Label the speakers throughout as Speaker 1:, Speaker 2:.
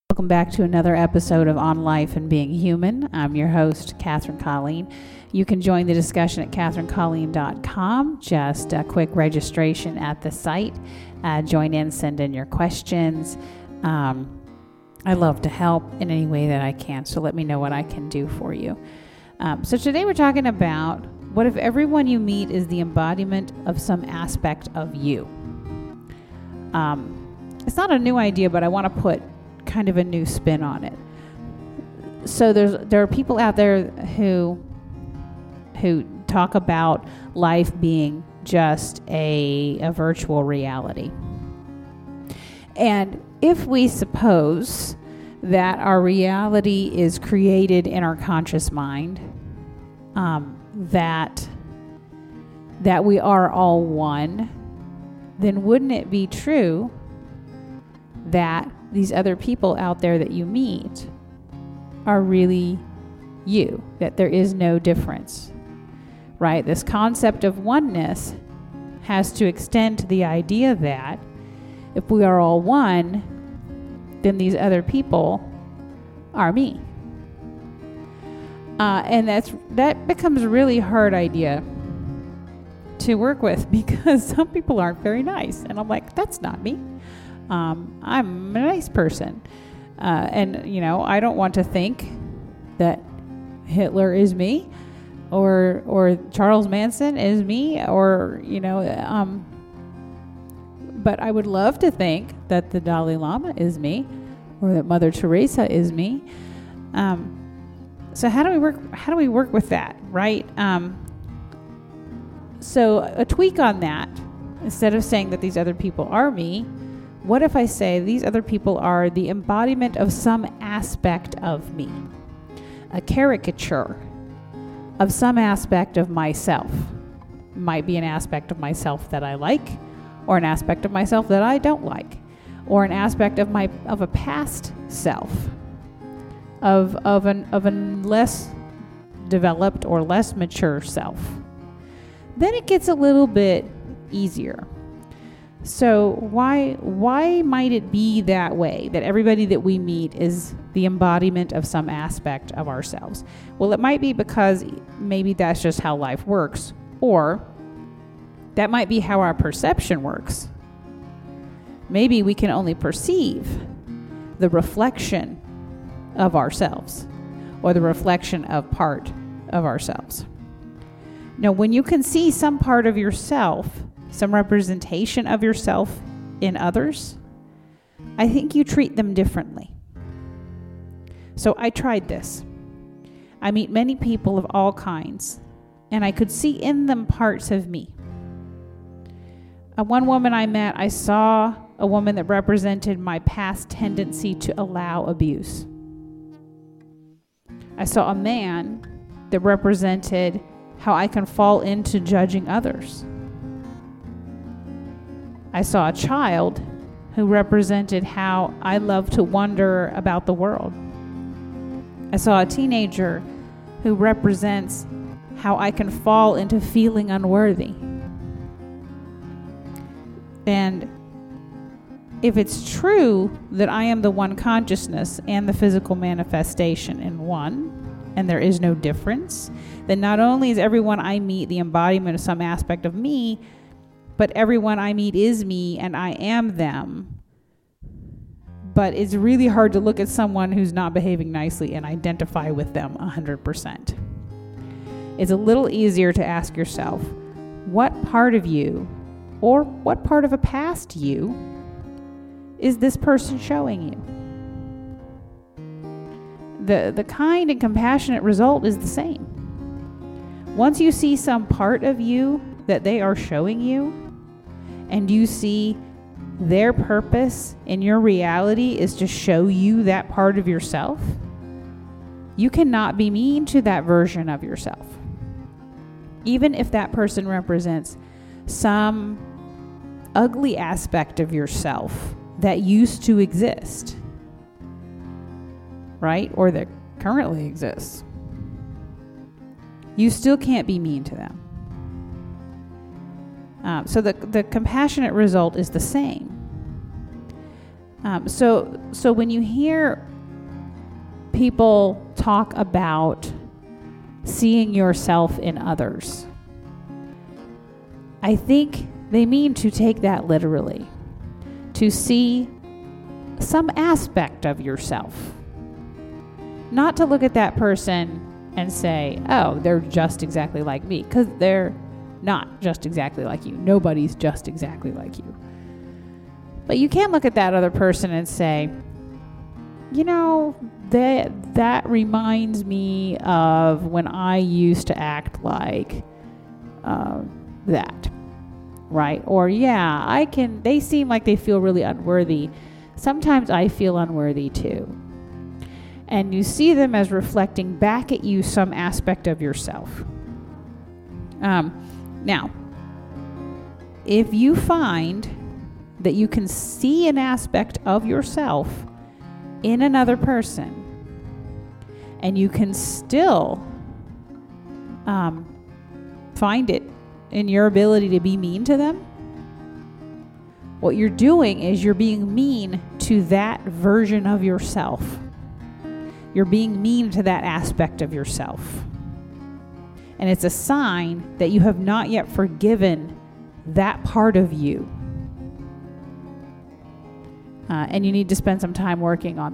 Speaker 1: Welcome back to another episode of On Life and Being Human. I'm your host, Catherine Colleen. You can join the discussion at catherinecolleen.com. Just a quick registration at the site. Join in, send in your questions. I love to help in any way that I can, so let me know what I can do for you. So today we're talking about what if everyone you meet is the embodiment of some aspect of you. It's not a new idea, but I want to put kind of a new spin on it. So there are people out there who talk about life being just a virtual reality. And if we suppose that our reality is created in our conscious mind, that we are all one, then wouldn't it be true that these other people out there that you meet are really you, that there is no difference, right? This concept of oneness has to extend to the idea that if we are all one, then these other people are me. And that becomes a really hard idea to work with because some people aren't very nice. And I'm like, that's not me. I'm a nice person. And, I don't want to think that Hitler is me or Charles Manson is me but I would love to think that the Dalai Lama is me or that Mother Teresa is me. So how do we work with that, right? So a tweak on that, instead of saying that these other people are me, what if I say these other people are the embodiment of some aspect of me, a caricature of some aspect of myself? Might be an aspect of myself that I like, or an aspect of myself that I don't like, or an aspect of a past self, of a less developed or less mature self. Then it gets a little bit easier. So why might it be that way, that everybody that we meet is the embodiment of some aspect of ourselves? Well, it might be because maybe that's just how life works, or that might be how our perception works. Maybe we can only perceive the reflection of ourselves, or the reflection of part of ourselves. Now, when you can see some part of yourself, some representation of yourself in others, I think you treat them differently. So I tried this. I meet many people of all kinds, and I could see in them parts of me. One woman I met, I saw a woman that represented my past tendency to allow abuse. I saw a man that represented how I can fall into judging others. I saw a child who represented how I love to wonder about the world. I saw a teenager who represents how I can fall into feeling unworthy. And if it's true that I am the one consciousness and the physical manifestation in one, and there is no difference, then not only is everyone I meet the embodiment of some aspect of me, but everyone I meet is me and I am them. But it's really hard to look at someone who's not behaving nicely and identify with them 100%. It's a little easier to ask yourself, what part of you, or what part of a past you, is this person showing you? The kind and compassionate result is the same. Once you see some part of you that they are showing you, and you see their purpose in your reality is to show you that part of yourself, you cannot be mean to that version of yourself. Even if that person represents some ugly aspect of yourself that used to exist, right? Or that currently exists. You still can't be mean to them. So the compassionate result is the same. So when you hear people talk about seeing yourself in others, I think they mean to take that literally, to see some aspect of yourself. Not to look at that person and say, oh, they're just exactly like me, because they're not just exactly like you. Nobody's just exactly like you. But you can look at that other person and say, you know, that reminds me of when I used to act like that, right? Or yeah, they seem like they feel really unworthy. Sometimes I feel unworthy too. And you see them as reflecting back at you some aspect of yourself. Now, if you find that you can see an aspect of yourself in another person, and you can still find it in your ability to be mean to them, what you're doing is you're being mean to that version of yourself. You're being mean to that aspect of yourself. And it's a sign that you have not yet forgiven that part of you. And you need to spend some time working on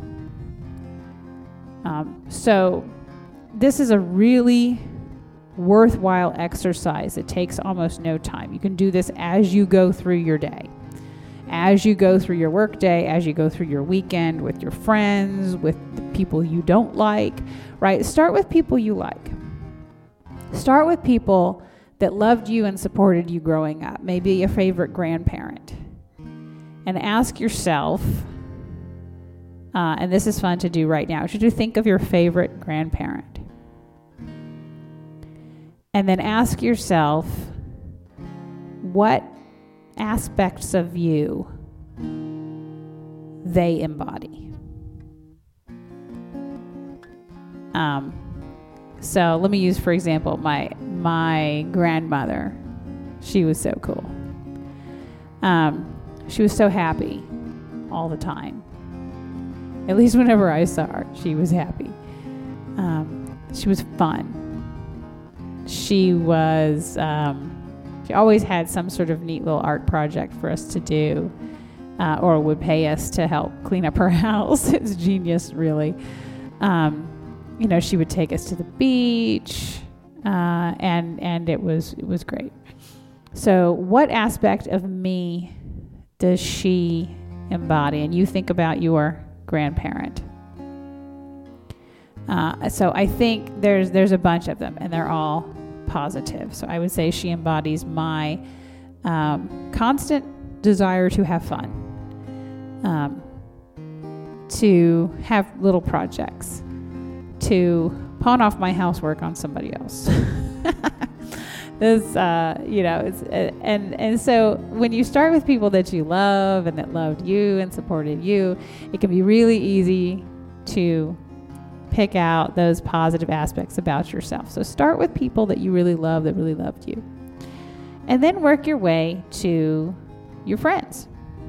Speaker 1: that. So this is a really worthwhile exercise. It takes almost no time. You can do this as you go through your day, as you go through your work day, as you go through your weekend with your friends, with the people you don't like, right? Start with people you like. Start with people that loved you and supported you growing up, maybe a favorite grandparent. And ask yourself, and this is fun to do right now, should you think of your favorite grandparent? And then ask yourself, what aspects of you they embody? So let me use, for example, my grandmother. She was so cool. She was so happy all the time. At least whenever I saw her, she was happy. She was fun. She always had some sort of neat little art project for us to do, or would pay us to help clean up her house. It was genius, really. She would take us to the beach, and it was great. So what aspect of me does she embody? And you think about your grandparent. So I think there's a bunch of them, and they're all positive. So I would say she embodies my constant desire to have fun, to have little projects, to pawn off my housework on somebody else. And so when you start with people that you love and that loved you and supported you, it can be really easy to pick out those positive aspects about yourself. So start with people that you really love, that really loved you. And then work your way to your friends.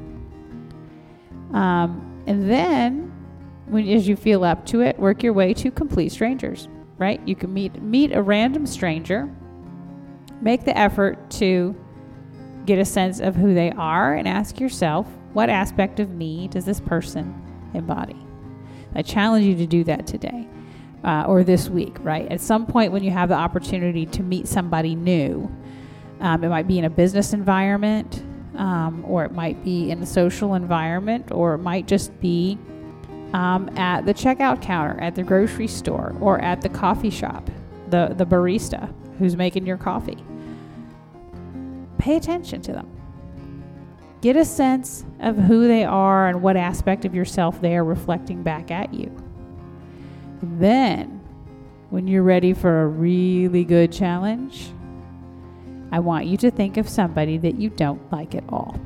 Speaker 1: And then, as you feel up to it, work your way to complete strangers, right? You can meet a random stranger. Make the effort to get a sense of who they are and ask yourself, what aspect of me does this person embody? I challenge you to do that today or this week, right? At some point when you have the opportunity to meet somebody new, it might be in a business environment, or it might be in a social environment, or it might just be at the checkout counter at the grocery store or at the coffee shop, the barista who's making your coffee. Pay attention to them. Get a sense of who they are and what aspect of yourself they are reflecting back at you. Then, when you're ready for a really good challenge, I want you to think of somebody that you don't like at all.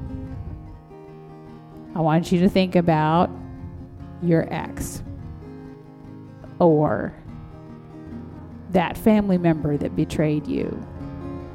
Speaker 1: I want you to think about your ex, or that family member that betrayed you,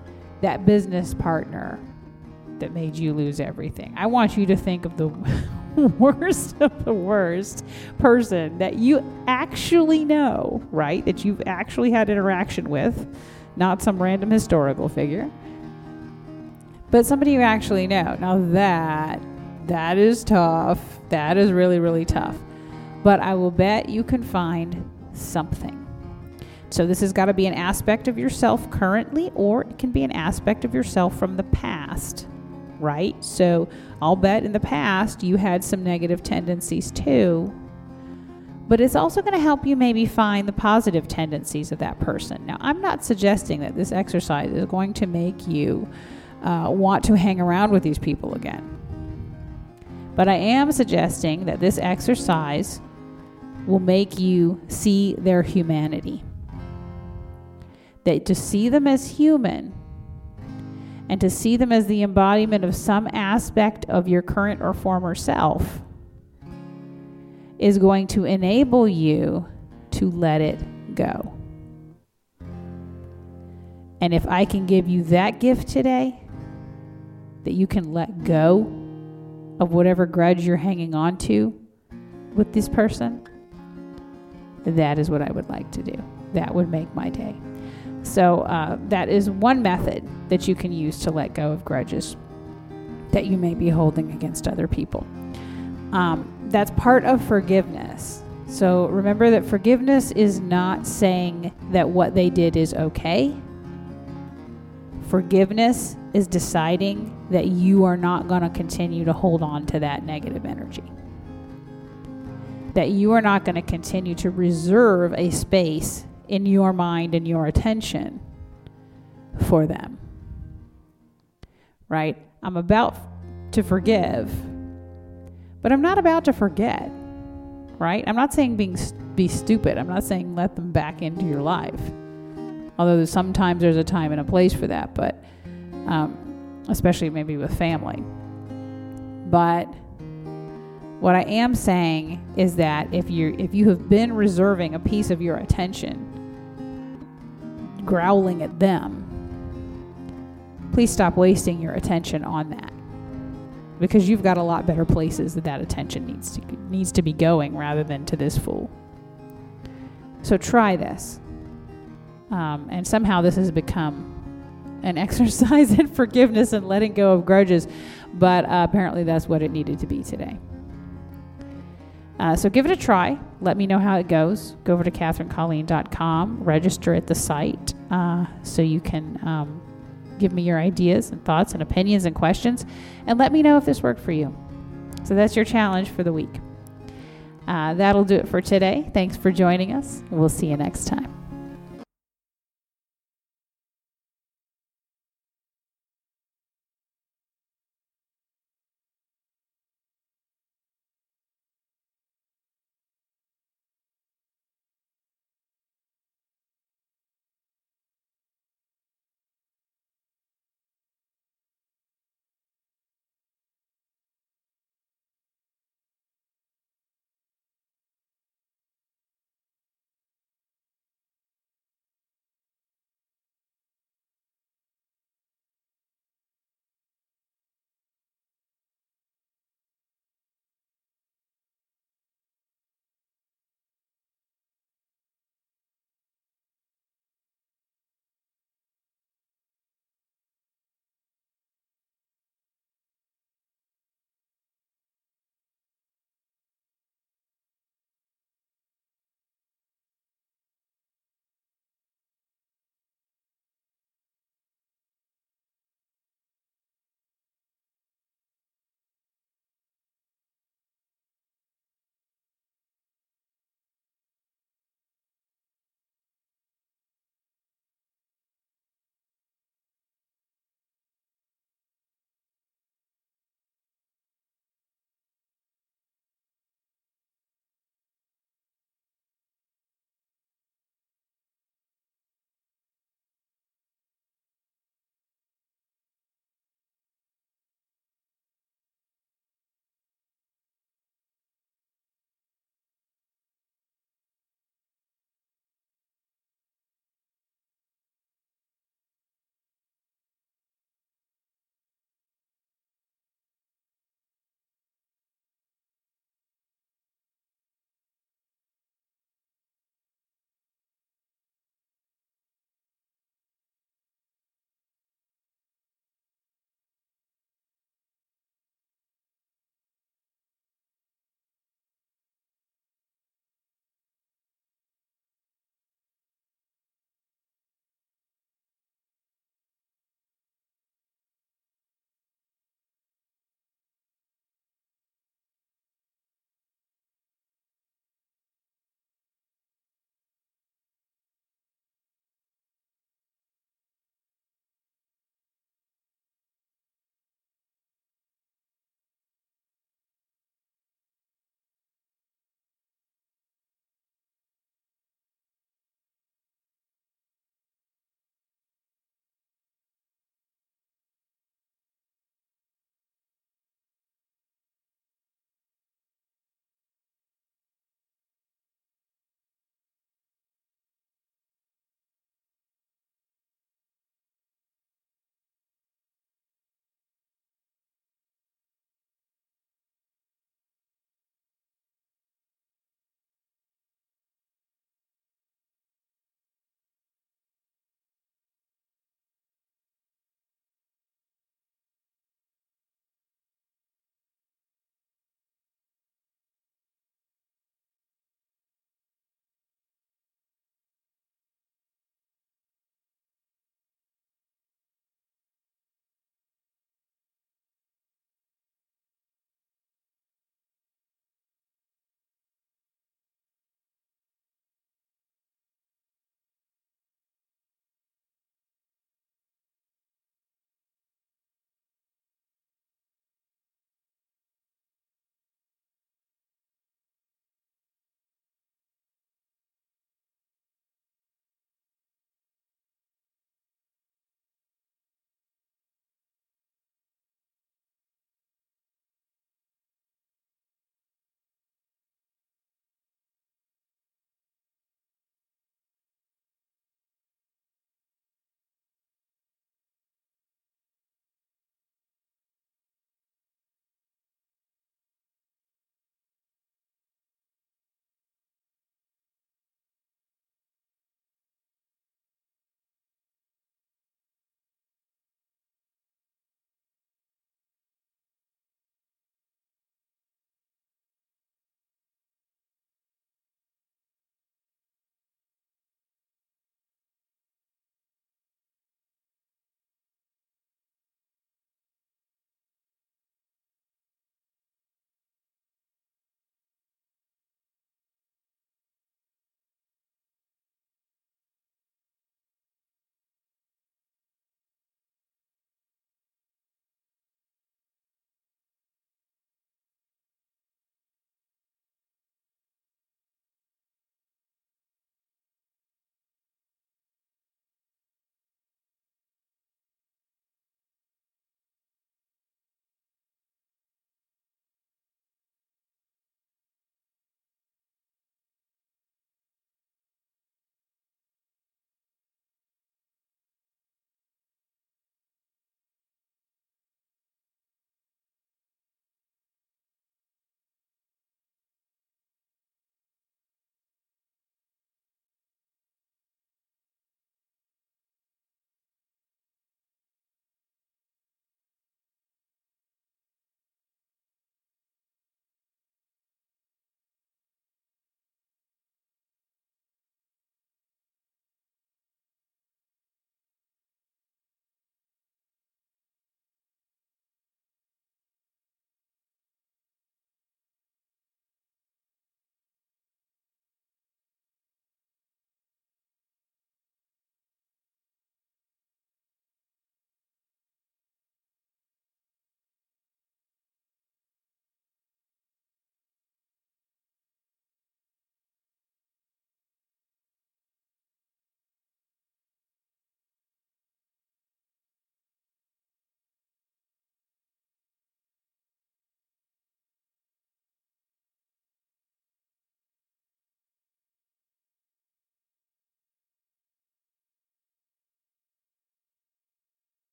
Speaker 1: that business partner that made you lose everything. I want you to think of the worst of the worst person that you actually know, right? That you've actually had interaction with, not some random historical figure, but somebody you actually know. Now that is tough. That is really, really tough. But I will bet you can find something. So this has got to be an aspect of yourself currently, or it can be an aspect of yourself from the past, right? So I'll bet in the past you had some negative tendencies too, but it's also going to help you maybe find the positive tendencies of that person. Now, I'm not suggesting that this exercise is going to make you want to hang around with these people again, but I am suggesting that this exercise will make you see their humanity. That to see them as human and to see them as the embodiment of some aspect of your current or former self is going to enable you to let it go. And if I can give you that gift today, that you can let go of whatever grudge you're hanging on to with this person, that is what I would like to do. That would make my day. So that is one method that you can use to let go of grudges that you may be holding against other people. That's part of forgiveness. So remember that forgiveness is not saying that what they did is okay. Forgiveness is deciding that you are not going to continue to hold on to that negative energy. That you are not going to continue to reserve a space in your mind and your attention for them. Right? I'm about to forgive, but I'm not about to forget. Right? I'm not saying be stupid. I'm not saying let them back into your life. Although sometimes there's a time and a place for that, but especially maybe with family. But what I am saying is that if you have been reserving a piece of your attention, growling at them, please stop wasting your attention on that, because you've got a lot better places that attention needs to be going rather than to this fool. So try this, and somehow this has become an exercise in forgiveness and letting go of grudges, but apparently that's what it needed to be today. So give it a try. Let me know how it goes. Go over to CatherineColleen.com, register at the site so you can give me your ideas and thoughts and opinions and questions, and let me know if this worked for you. So that's your challenge for the week. That'll do it for today. Thanks for joining us. We'll see you next time.